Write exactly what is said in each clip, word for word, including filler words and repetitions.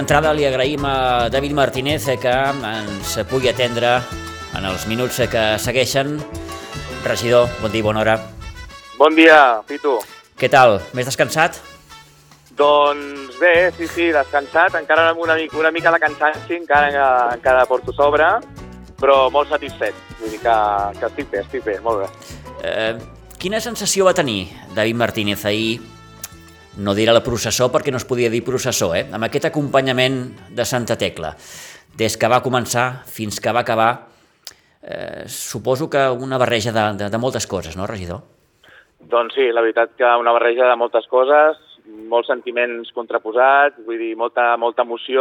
D'entrada li agraïm a David Martínez que ens pugui atendre en els minuts que segueixen. Regidor, bon dia i bona hora. Bon dia, Pitu. Què tal? Més descansat? Doncs bé, sí, sí, descansat. Encara amb una, mica, una mica de cansanci, encara, encara porto sobre, però molt satisfet. Vull dir que, que estic bé, estic bé, molt bé. Eh, quina sensació va tenir David Martínez ahir? No diré la processó perquè no es podia dir processó, eh? Amb aquest acompanyament de Santa Tecla. Des que va començar fins que va acabar, eh, suposo que una barreja de, de, de moltes coses, no, regidor? Doncs sí, la veritat que una barreja de moltes coses, molts sentiments contraposats, vull dir, molta, molta emoció,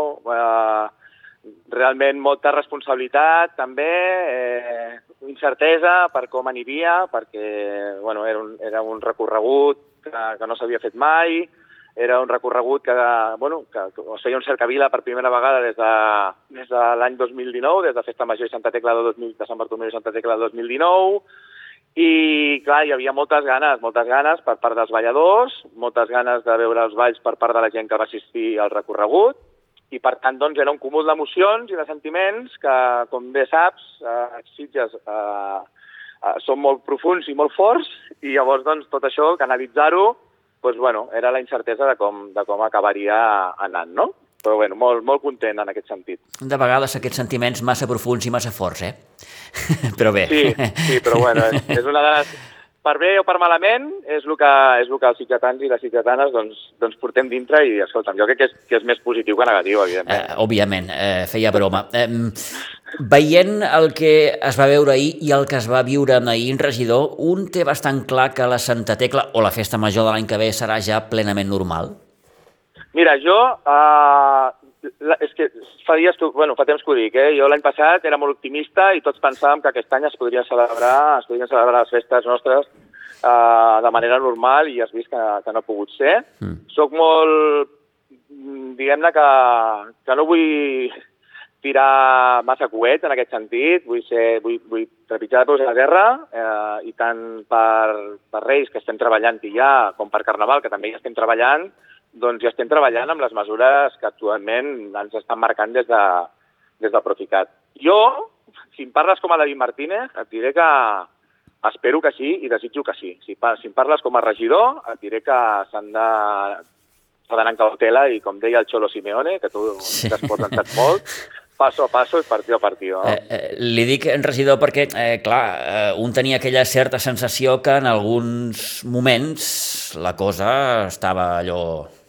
eh, realment molta responsabilitat també, eh, incertesa per com aniria, perquè bueno, era, un, era un recorregut que, que no s'havia fet mai, era un recorregut que, bueno, que, que es feia un cercavila per primera vegada des de, des de l'any dos mil dinou, des de Festa Major i Santa Tecla de, dos mil, de Sant Bartomeu i Santa Tecla de dos mil dinou, i clar, hi havia moltes ganes, moltes ganes per part dels balladors, moltes ganes de veure els balls per part de la gent que va assistir al recorregut, i per tant doncs, era un cúmul d'emocions i de sentiments que, com bé saps, a Sitges eh, eh, són molt profuns i molt forts, i llavors doncs, tot això, canalitzar-ho, doncs, bueno, era la incertesa de com, de com acabaria anant, no? Però bueno, molt, molt content en aquest sentit. De vegades aquests sentiments massa profuns i massa forts, eh? Però bé. Sí, sí, però bueno, és, és una de les... Per bé o per malament, és el que, és el que els sitgetans i les sitgetanes doncs, doncs portem dintre i, escolta'm, jo crec que és, que és més positiu que negatiu, evidentment. Eh, òbviament, eh, feia broma. Eh, veient el que es va veure ahir i el que es va viure ahir, regidor, un té bastant clar que la Santa Tecla o la Festa Major de l'any que ve serà ja plenament normal? Mira, jo... Eh, la, és que fa dies, que, bueno, fa temps que ho dic, eh? Jo l'any passat era molt optimista i tots pensàvem que aquest any es podrien celebrar, es podrien celebrar les festes nostres eh, de manera normal i has vist que, que no ha pogut ser. Mm. Soc molt, diguem-ne que, que no vull tirar massa coet en aquest sentit, vull, ser, vull, vull trepitjar de peus a la terra eh, i tant per, per Reis, que estem treballant ja, com per Carnaval, que també hi estem treballant, doncs ja estem treballant amb les mesures que actualment ens estan marcant des, de, des del Proficat. Jo, si em parles com a David Martínez, et diré que espero que sí i desitjo que sí. Si, si em parles com a regidor, et diré que s'han de s'ha d'anar en cautela i, com deia el Xolo Simeone, que tu sí. t'has portat molt, passo a passo i partido a partido. No? Eh, eh, li dic, regidor, perquè, eh, clar, eh, un tenia aquella certa sensació que en alguns moments la cosa estava allò...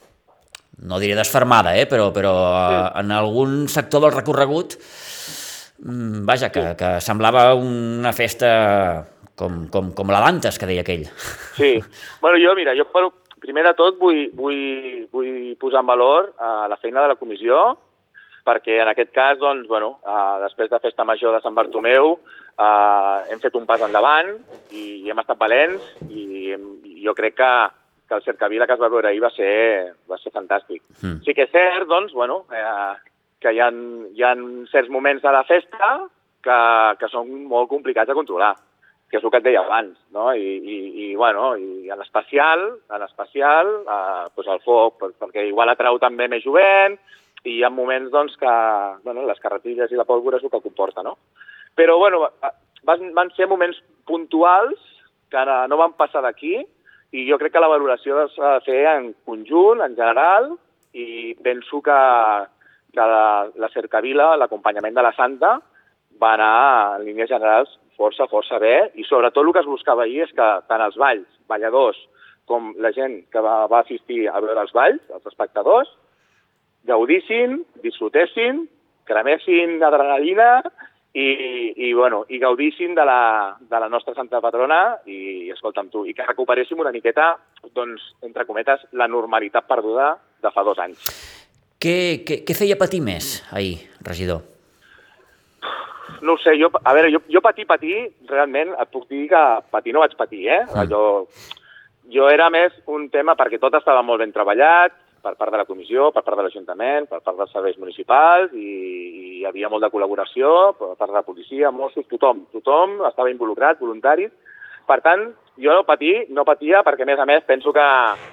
no diré desfermada, eh? però, però sí. en algun sector del recorregut, vaja, que, sí. que semblava una festa com, com, com la d'antes, que deia aquell. Sí, bueno, jo, mira, jo per, primer de tot vull, vull, vull posar en valor uh, la feina de la comissió, perquè en aquest cas, doncs, bueno, uh, després de Festa Major de Sant Bartomeu, uh, hem fet un pas endavant i, i hem estat valents i, hem, i jo crec que que el cercavila que es va veure ahir va ser, va ser fantàstic. Mm. Sí que és cert, doncs, bueno, eh, que hi ha, hi ha certs moments de la festa que, que són molt complicats de controlar, que és el que et deia abans, no? I, i, i bueno, i en especial, en especial, eh, doncs el foc, perquè igual atrau també més jovent, i hi ha moments, doncs, que, bueno, les carretilles i la pólvora és el que comporta, no? Però, bueno, van, van ser moments puntuals que no van passar d'aquí, i jo crec que la valoració s'ha de fer en conjunt, en general, i penso que, que la, la cercavila, l'acompanyament de la Santa, va anar en línies generals força, força bé, i sobretot el que es buscava ahir és que tant els balls, balladors, com la gent que va, va assistir a veure els balls, els espectadors, gaudissin, disfrutessin, cremessin adrenalina, I, i, bueno, i gaudissin de la, de la nostra Santa Patrona i, escolta'm tu, i que recuperéssim una miqueta, doncs, entre cometes, la normalitat perduda de fa dos anys. Què, què, què feia patir més ahir, regidor? No ho sé, jo, a veure, jo, jo patir, patir, realment et puc dir que patir no vaig patir, eh? Mm. Jo, jo era més un tema perquè tot estava molt ben treballat, per part de la comissió, per part de l'Ajuntament, per part dels serveis municipals, i, i hi havia molt de col·laboració per part de la policia, Mossos, tothom, tothom estava involucrat, voluntari. Per tant, jo no patir, no patia perquè, a més a més, penso que,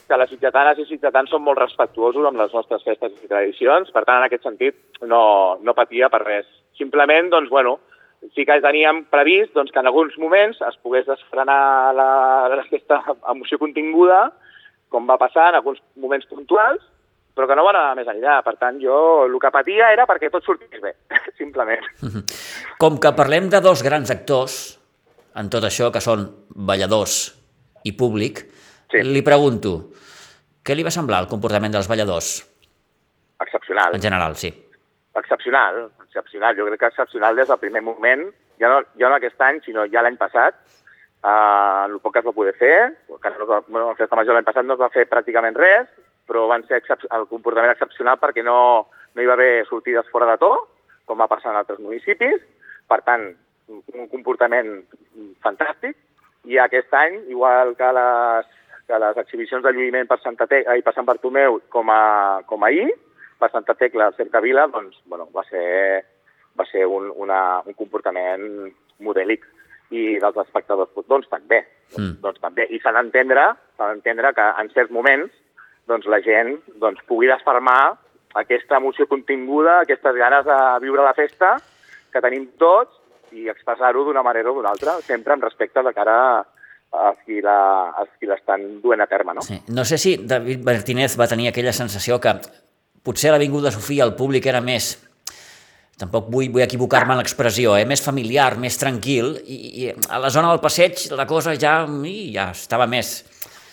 que les sitgetanes i sitgetans són molt respectuosos amb les nostres festes i tradicions, per tant, en aquest sentit, no, no patia per res. Simplement, doncs, bueno, sí que teníem previst doncs, que en alguns moments es pogués desfrenar la, aquesta emoció continguda, com va passar en alguns moments puntuals, però que no va anar més enllà. Per tant, jo el que patia era perquè tot sortís bé, simplement. Com que parlem de dos grans actors en tot això, que són balladors i públic, sí. Li pregunto, què li va semblar el comportament dels balladors? Excepcional. En general, sí. Excepcional, excepcional. Jo crec que excepcional des del primer moment, ja no, ja no aquest any, sinó ja l'any passat, uh, el poc que es va poder fer, que no es va, bueno, la festa major l'any passat no es va fer pràcticament res, però van ser el comportament excepcional perquè no, no hi va haver sortides fora de to, com va passar en altres municipis, per tant, un comportament fantàstic, i aquest any, igual que les, que les exhibicions de lluïment per, Santa Te i per Sant Bartomeu com, a, com ahir, per Santa Tecla al Cercavila, doncs, bueno, va ser, va ser un, una, un comportament modèlic. I dels espectadors, doncs també. Mm. Doncs, també. I s'ha d'entendre s'ha d'entendre que en certs moments doncs, la gent doncs, pugui desfermar aquesta emoció continguda, aquestes ganes de viure la festa que tenim tots i expressar-ho d'una manera o d'una altra, sempre amb respecte de cara a a qui l'estan duent a terme, no? Sí. No sé si David Martínez va tenir aquella sensació que potser a l'Avinguda Sofia el públic era més, tampoc vull, vull equivocar-me en l'expressió, eh? Més familiar, més tranquil, i, i a la zona del passeig la cosa ja, i, ja estava més...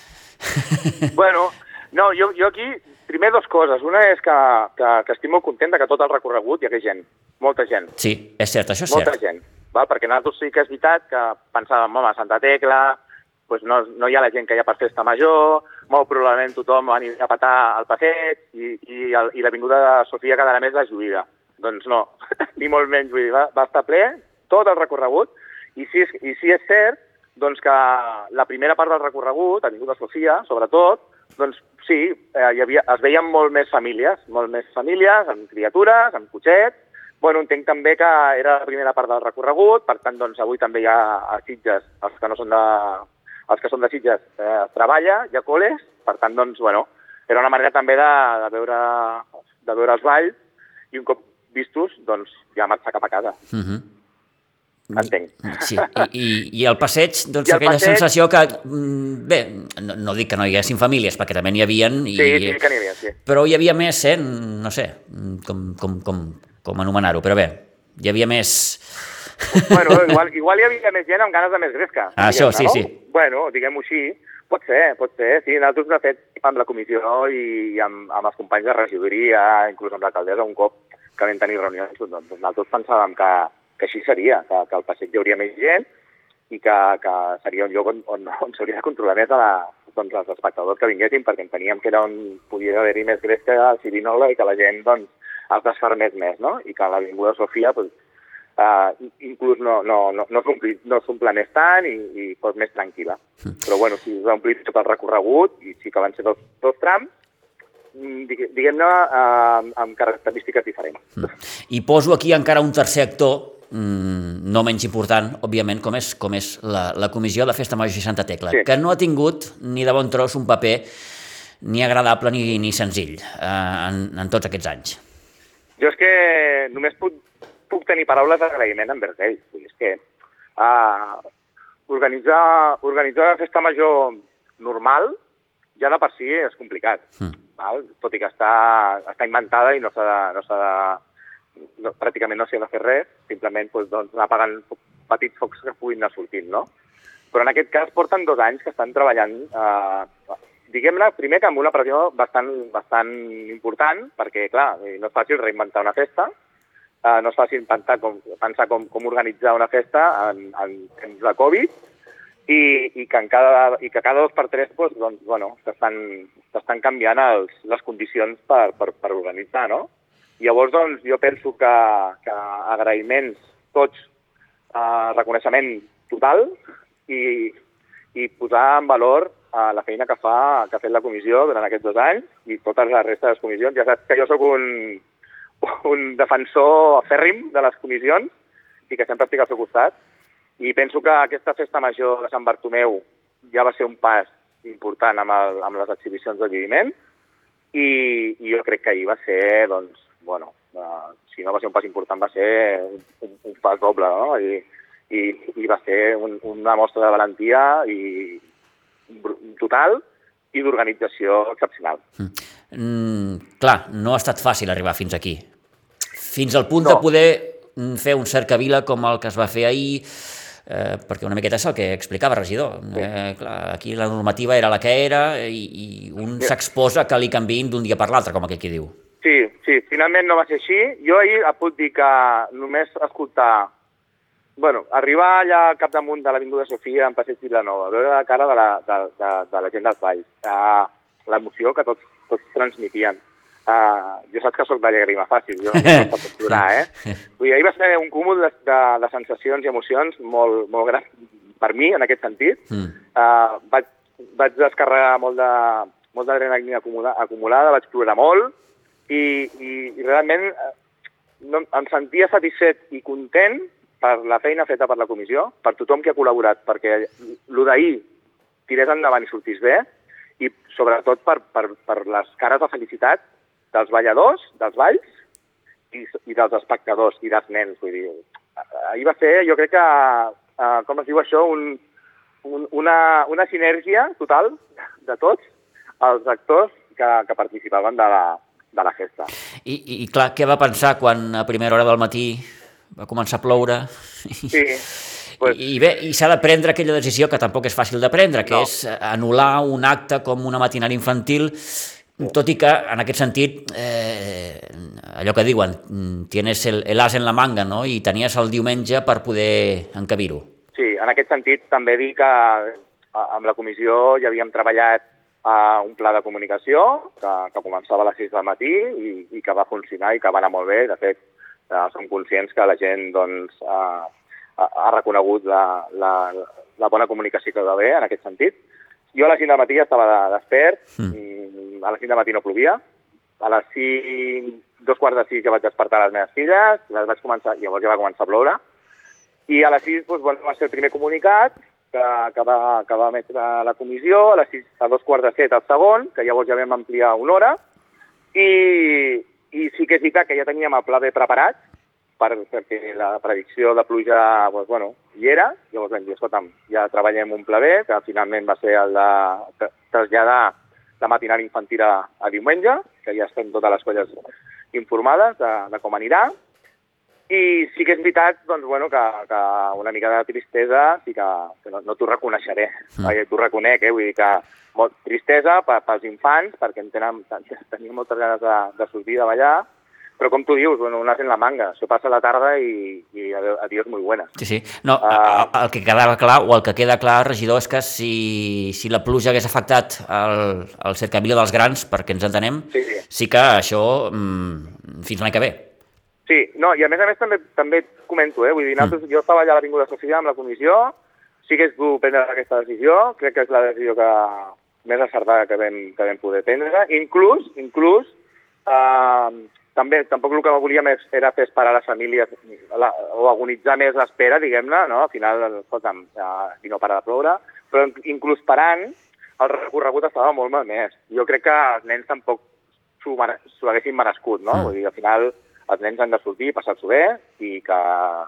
Bueno, no, jo, jo aquí, primer dues coses. Una és que, que, que estic molt content que tot el recorregut hi hagués gent, molta gent. Sí, és cert, això és molta cert. Molta gent, val? Perquè nosaltres sí que és veritat que pensàvem, home, a Santa Tecla, doncs no, no hi ha la gent que hi ha per festa major, molt probablement tothom va anirà a petar al passeig i, i, el, i l'Avinguda de Sofia quedarà més deslluïda. Doncs no, ni molt menys, vull dir, va, va estar ple tot el recorregut i sí, i sí és cert doncs, que la primera part del recorregut, Avinguda Sofia, sobretot, doncs sí, eh, hi havia, es veien molt més famílies, molt més famílies, amb criatures, amb cotxets. Bueno, entenc també que era la primera part del recorregut, per tant, doncs, avui també hi ha a Sitges, els que no són de... Els que són de Sitges eh, treballa, hi ha col·les, per tant, doncs, bueno, era una manera també de, de, veure, de veure els balls i un cop vistos, doncs, ja marxar cap a casa. Uh-huh. Entenc. Sí, i, i, i el passeig, doncs, aquella passeig... sensació que, bé, no, no dic que no hi haguessin famílies, perquè també n'hi havia... I, sí, sí que n'hi havia, sí. Però hi havia més, eh, no sé, com, com, com, com anomenar-ho, però bé, hi havia més... Bueno, igual, igual hi havia més gent amb ganes de més gresca. Ah, això, sí, no? sí. Bueno, diguem-ho així. Pot ser, pot ser. Sí, nosaltres hem fet amb la comissió i amb, amb els companys de regidoria, inclús amb l'alcaldessa, un cop que vam tenir reunions, doncs nosaltres pensàvem que, que així seria, que, que al passeig hi hauria més gent i que, que seria un lloc on, on, on s'hauria de controlar més a la, doncs, els espectadors que vinguessin, perquè enteníem que era on podia haver-hi més gresca, sirinola, i que la gent doncs, es desfermés més, no? I que a l'Avinguda Sofia doncs, Uh, inclús no, no, no, no s'omple més tant i, i fos més tranquil·la. Mm. Però bueno, si s'ha omplit tot el recorregut i sí que van ser dos, dos trams, diguem-ne, uh, amb característiques diferents. Mm. I poso aquí encara un tercer actor, mm, no menys important, òbviament, com és, com és la, la Comissió de Festa Major i Santa Tecla, sí. Que no ha tingut ni de bon tros un paper ni agradable ni, ni senzill uh, en, en tots aquests anys. Jo és que només puc puc tenir paraules d'agraïment envers ells. És que uh, organitzar, organitzar una festa major normal ja de per si és complicat. Mm. Val? Tot i que està, està inventada i no s'ha de, no s'ha de, no, pràcticament no s'hi ha de fer res, simplement doncs, doncs, anar apagant petits focs que puguin anar sortint, no? Però en aquest cas porten dos anys que estan treballant, eh, diguem-ne, primer que amb una pressió bastant, bastant important, perquè, clar, no és fàcil reinventar una festa, Uh, no és fàcil pensar com, pensar com, com organitzar una festa en, en temps de Covid i, i, que, en cada, i que cada dos per tres doncs, doncs, bueno, s'estan canviant els, les condicions per, per, per organitzar, no? Llavors, doncs, jo penso que, que agraïments tots, uh, reconeixement total i, i posar en valor uh, la feina que, fa, que ha fet la comissió durant aquests dos anys i totes les restes de les comissions. Ja saps que jo sóc un... un defensor fèrrim de les comissions i que sempre estic al seu costat. I penso que aquesta festa major de Sant Bartomeu ja va ser un pas important amb, el, amb les exhibicions de lluïment i, i jo crec que ahir va ser, doncs, bueno, uh, si no va ser un pas important, va ser un, un, un pas doble, no? I, i, i va ser un, una mostra de valentia i total i d'organització excepcional. Mm, clar, no ha estat fàcil arribar fins aquí. Fins al punt no. de poder fer un cercavila com el que es va fer ahir, eh, perquè una miqueta és el que explicava, regidor. Sí. Eh, clar, aquí la normativa era la que era i, i un sí. s'exposa que li canviïn d'un dia per l'altre, com aquell qui diu. Sí, sí, finalment no va ser així. Jo ahir et puc dir que només escoltar, bueno, arribar allà al capdamunt de l'Avinguda Sofia en Passeig Vilanova, veure la cara de la, de, de, de la gent dels Valls, uh, l'emoció que tots, tots transmitien. Uh, jo saps que soc de llagrima fàcil, jo no em pot plorar, eh? Vull dir, ahir va ser un cúmul de, de, de sensacions i emocions molt, molt gran per mi, en aquest sentit. Mm. Uh, vaig, vaig descarregar molt de, molt d'adrenalina acumulada, vaig plorar molt i, i, i realment no, em sentia satisfet i content per la feina feta per la comissió, per tothom que ha col·laborat, perquè el d'ahir tirés endavant i sortís bé i sobretot per, per, per les cares de felicitat dels balladors, dels balls, i, i dels espectadors i dels nens. Vull dir, ahir va ser, jo crec que, uh, com es diu això, un, un, una, una sinergia total de tots els actors que, que participaven de la, de la festa. I, i, I clar, què va pensar quan a primera hora del matí va començar a ploure? Sí. Pues... I bé, i s'ha de prendre aquella decisió que tampoc és fàcil de prendre, que no. és anul·lar un acte com una matinal infantil, tot i que, en aquest sentit, eh, allò que diuen, tienes el, el as en la manga, no? I tenies el diumenge per poder encabir-ho. Sí, en aquest sentit també dir que amb la comissió ja havíem treballat a un pla de comunicació que, que començava a les sis del matí i, i que va funcionar i que va anar molt bé. De fet, eh, som conscients que la gent doncs, ha, ha reconegut la, la, la bona comunicació que va haver en aquest sentit. Jo a les cinc del matí ja estava despert, mm. a les cinc del matí no plovia, a les cinc, dos quarts de sis ja vaig despertar les meves filles, les vaig començar, llavors ja va començar a ploure, i a les sis doncs, bueno, va ser el primer comunicat que, que, va, que va emetre la comissió, a les sis, a dos quarts de set el segon, que llavors ja vam ampliar una hora, i, i sí que és veritat que ja teníem el pla B preparat, per, perquè la predicció de pluja doncs, bueno, hi era, llavors vam dir, escolta'm, ja treballem un pla B, que finalment va ser el de traslladar la matinal infantil a, a diumenge, que ja estem totes les colles informades de, de com anirà, i sí que és veritat doncs, bueno, que, que una mica de tristesa, sí que, que no, no t'ho reconeixeré, mm. t'ho reconec, eh? Vull dir que molt tristesa pels infants, perquè en tenen, tenien moltes ganes de, de sortir, de ballar, però com tu dius, bueno, un as en la manga, això passa a la tarda i, i adiós muy buenas. Sí, sí. No, uh, el que quedava clar, o el que queda clar, regidor, és que si, si la pluja hagués afectat el, el cercavila dels grans, perquè ens entenem, sí, sí. sí que això mmm, fins l'any que ve. Sí, no, i a més a més també, també comento, eh? Vull dir, mm. jo estava allà a l'Avinguda Sofia amb la comissió, sí que és dur prendre aquesta decisió, crec que és la decisió que més acertada que vam, que vam poder prendre, inclús, inclús, eh, també, tampoc el que volíem era fer esperar les famílies la, o agonitzar més l'espera, diguem-ne, no? Al final, escolta'm, si no para de ploure, però inclús parant, el recorregut estava molt malmès. Jo crec que els nens tampoc s'ho haguessin merescut, no? Mm. Vull dir, al final, els nens han de sortir, passar-s'ho bé i que,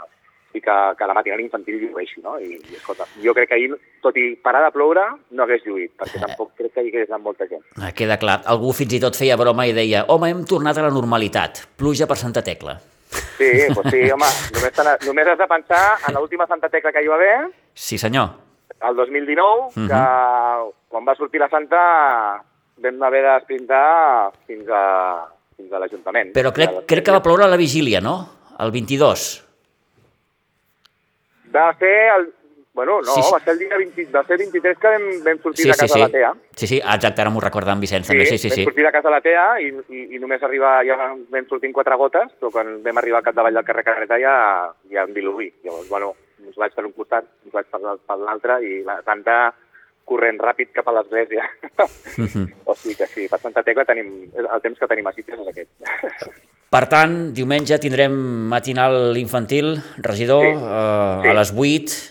i que, que la matinal infantil llueixi, no? I, i escolta, jo crec que ahir, tot i parar de ploure, no hagués lluït, perquè tampoc crec que hi hagués anat molta gent. Queda clar. Algú fins i tot feia broma i deia home, hem tornat a la normalitat, pluja per Santa Tecla. Sí, doncs sí, home, només, només has de pensar en l'última Santa Tecla que hi va haver. Sí, senyor. El dos mil dinou, uh-huh. que quan va sortir la Santa vam haver d'esprintar fins a, fins a l'Ajuntament. Però crec, crec que va ploure a la vigília, no? El vint-i-dos. Va ser el... Bueno, no, sí, sí. va ser el dia vint, va ser vint-i-tres que vam, vam sortir sí, de casa sí, sí. de la T E A. Sí, sí, exacte, ara m'ho recorda en Vicenç, sí, també. Sí, sí, vam sí. sortir de casa de la T E A i, i, i només arribar, ja vam sortir en quatre gotes, però quan vam arribar al capdavall del carrer Carreta ja, ja em diluví. Llavors, bueno, ens vaig per un costat, ens vaig per, per l'altre i la Santa corrent ràpid cap a l'església. Mm-hmm. O sigui que sí, per Santa Tecla tenim, el temps que tenim a Sitges és aquest. Per tant, diumenge tindrem matinal infantil, regidor, sí. Eh, sí. a les vuit,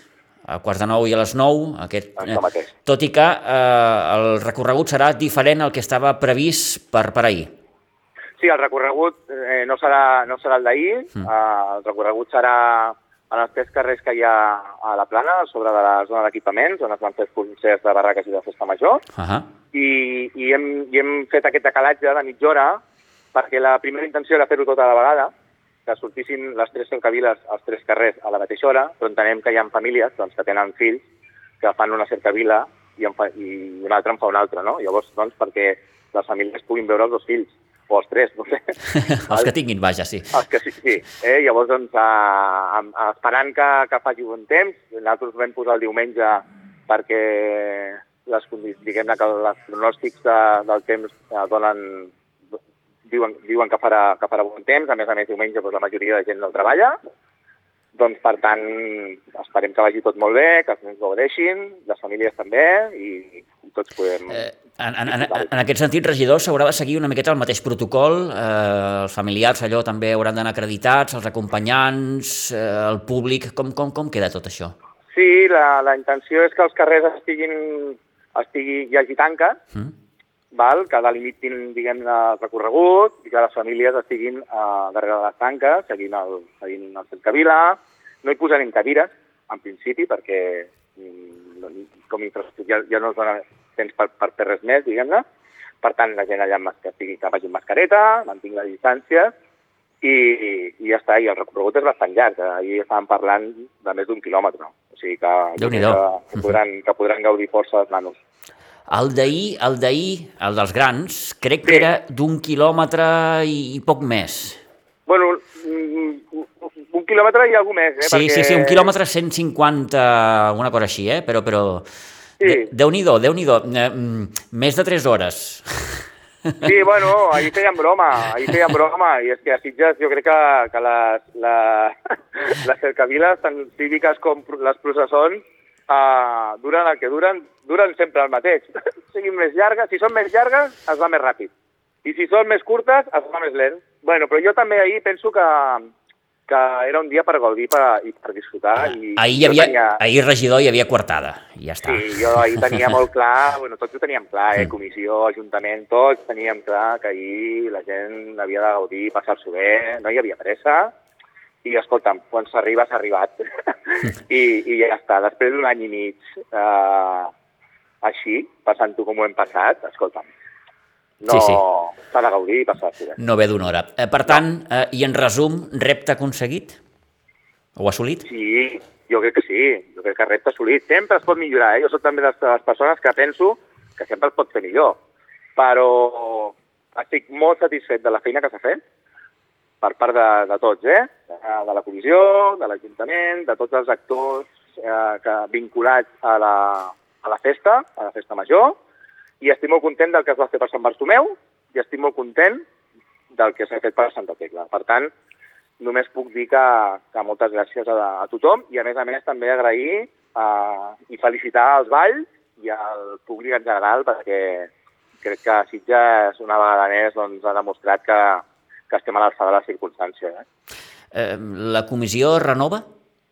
a quarts de nou i a les nou, aquest, Això mateix. tot i que eh, el recorregut serà diferent al que estava previst per, per ahir. Sí, el recorregut eh, no serà, no serà el d'ahir, mm. uh, el recorregut serà en els tres carrers que hi ha a la plana, sobre de la zona d'equipaments, on es van fer els concerts de barraques i de festa major, uh -huh. i, i, hem, i hem fet aquest decalatge de mitja hora, perquè la primera intenció era fer-ho tota a la vegada, que sortissin les tres cercaviles als tres carrers a la mateixa hora, però entenem que hi ha famílies doncs, que tenen fills que fan una cercavila i, en fa, i una altra en fa una altra, no? Llavors, doncs, perquè les famílies puguin veure els dos fills, o els tres, no sé. Els que tinguin, vaja, sí. Els que sí, sí. Eh? Llavors, doncs, a, a, esperant que, que faci bon temps, nosaltres vam posar el diumenge perquè les, diguem-ne que els pronòstics de, del temps donen, diuen, diuen que, farà, que farà bon temps, a més a més diumenge doncs, la majoria de gent no treballa, doncs per tant esperem que vagi tot molt bé, que els nens gaudeixin, les famílies també, i, i tots podem... Eh, en, en, en, en aquest sentit, regidor, s'haurà de seguir una miqueta el mateix protocol, eh, els familiars allò també hauran d'anar acreditats, els acompanyants, eh, el públic, com, com, com queda tot això? Sí, la, la intenció és que els carrers estiguin, estigui, hi hagi tanques, mm. val? Que delimitin, diguem, el recorregut i que les famílies estiguin uh, darrere de les tanques, seguint el, seguint el cercavila. No hi posarem cadires, en principi, perquè com infraestructura ja, ja no es dona temps per, per fer res més, diguem-ne. Per tant, la gent allà que, estigui, que vagi amb mascareta, mantingui la distància i, i ja està. I el recorregut és bastant llarg. Ahir estàvem parlant de més d'un quilòmetre. O sigui que, que, que, podran, que podran gaudir força els nanos. El d'ahir, el d'ahir, el dels grans, crec sí. que era d'un quilòmetre i, i poc més. Bueno, un quilòmetre i alguna més, eh? Sí, perquè... sí, sí, un quilòmetre cent cinquanta, una cosa així, eh? Però, però... Sí. Déu-n'hi-do, Déu-n'hi-do. Eh, més de tres hores. Sí, bueno, ahir feien broma, ahir feien broma, i és que a Sitges jo crec que, que les, la, les cercaviles, tant cíviques com les processons, uh, duren el que duren, duren sempre el mateix. Siguin més llargues, si són més llargues, es va més ràpid. I si són més curtes, es va més lent. Bueno, però jo també ahir penso que, que era un dia per gaudir per, i per disfrutar. I ahir, hi havia, tenia... ahir, regidor, hi havia coartada, i ja està. Sí, jo ahir tenia molt clar, bueno, tots ho teníem clar, eh? Comissió, ajuntament, tots teníem clar que ahir la gent havia de gaudir, passar-s'ho bé, no hi havia pressa, i escolta'm, quan s'arriba, s'ha arribat. I, I ja està, després d'un any i mig eh, així, passant-ho com ho hem passat, escolta'm, no, sí, sí. S'ha de gaudir i passar-s'ho bé. No ve d'una hora. Eh, per tant, eh, i en resum, repte aconseguit? O assolit? Sí, jo crec que sí. Jo crec que repte assolit. Sempre es pot millorar, eh? Jo soc també de les persones que penso que sempre es pot fer millor. Però estic molt satisfet de la feina que s'ha fet per part de, de tots, eh? De la comissió, de l'Ajuntament, de tots els actors eh, que, vinculats a la, a la festa, a la festa major, i estic molt content del que es va fer per Sant Bartomeu i estic molt content del que s'ha fet per Santa Tecla. Per tant, només puc dir que, que moltes gràcies a, a tothom i, a més a més, també agrair uh, i felicitar els balls i al públic en general, perquè crec que Sitges una vegada més doncs, ha demostrat que, que estem a l'alçada de les circumstàncies. Eh? Eh, la comissió renova?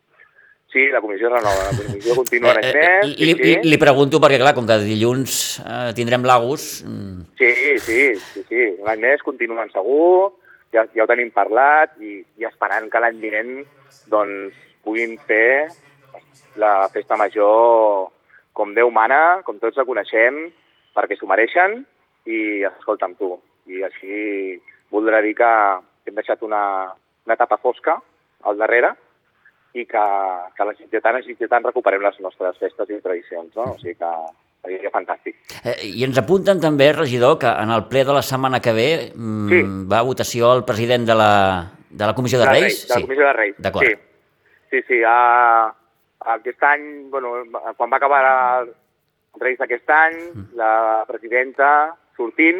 Sí, la comissió renova, la comissió continua en aquest. Eh, li, sí. li pregunto perquè, clar, com que dilluns eh, tindrem l'Agus... Sí, sí, sí, sí. L'any més continuen segur, ja, ja ho tenim parlat i, i esperant que l'any vinent doncs, puguin fer la festa major com Déu mana, com tots la coneixem, perquè s'ho mereixen i escolta'm tu. I així voldrà dir que hem deixat una, una etapa fosca al darrere i que, que les sitgetanes i sitgetans recuperem les nostres festes i tradicions, no? O sigui que seria fantàstic. Eh, I ens apunten també, regidor, que en el ple de la setmana que ve mm, sí. va a votació el president de la, de la Comissió de, de Reis? De la sí. Comissió de Reis, d'acord. Sí, sí, sí. A, aquest any, bueno, quan va acabar el Reis d'aquest any, mm. la presidenta sortint,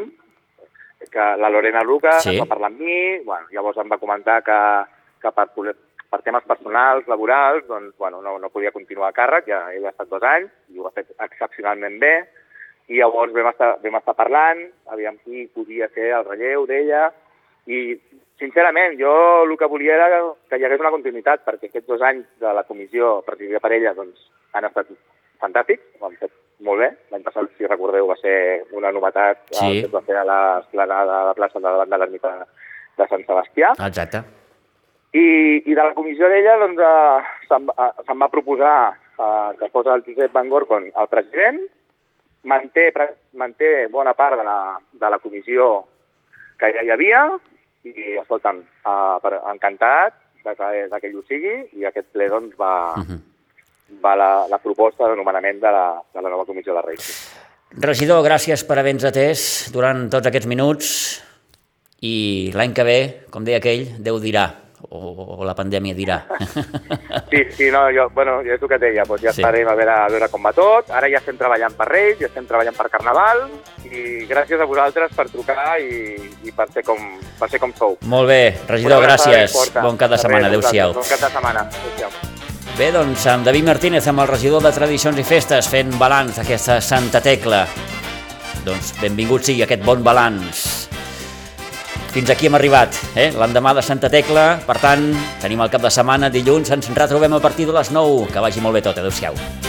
que la Lorena Luca sí. va parlar amb mi, bueno, llavors em va comentar que, que per poder per temes personals, laborals, doncs, bueno, no, no podia continuar a càrrec, ja ell ha estat dos anys, i ho ha fet excepcionalment bé, i llavors vam estar, vam estar parlant, aviam qui podia ser el relleu d'ella, I, sincerament, jo el que volia era que hi hagués una continuïtat, perquè aquests dos anys de la comissió presidida per ella doncs, han estat fantàstics, ho han fet molt bé. L'any passat, si recordeu, va ser una novetat sí. que es va fer a l'esplanada de la plaça de davant de l'ermita de Sant Sebastià. Exacte. I, i de la comissió d'ella doncs, eh, se'n va, se'm va proposar eh, que fos el Josep Van Gorcon el president, manté, manté bona part de la, de la comissió que ja hi havia i, escolta'm, eh, per, encantat de que, de que ell ho sigui i aquest ple doncs, va, uh-huh. va la, la proposta de nomenament de la, de la nova comissió de Reis. Regidor, gràcies per haver-nos atès durant tots aquests minuts i l'any que ve, com deia aquell, Déu dirà. O la pandèmia dirà. Sí, sí, no, jo, bueno, és el que et deia, doncs ja sí. estarem a veure, a veure com va tot. Ara ja estem treballant per Reis, ja estem treballant per Carnaval i gràcies a vosaltres per trucar i, i per, ser com, per ser com sou. Molt bé, regidor, gràcies. Bon cap de setmana, adéu-siau. Bon cap de setmana, adéu-siau. Bé, doncs, amb David Martínez, amb el regidor de Tradicions i Festes, fent balanç d'aquesta Santa Tecla. Doncs benvingut sigui aquest bon balanç. Fins aquí hem arribat, eh? L'endemà de Santa Tecla, per tant, tenim el cap de setmana, dilluns, ens retrobem a partir de les nou. Que vagi molt bé tot, adéu-siau.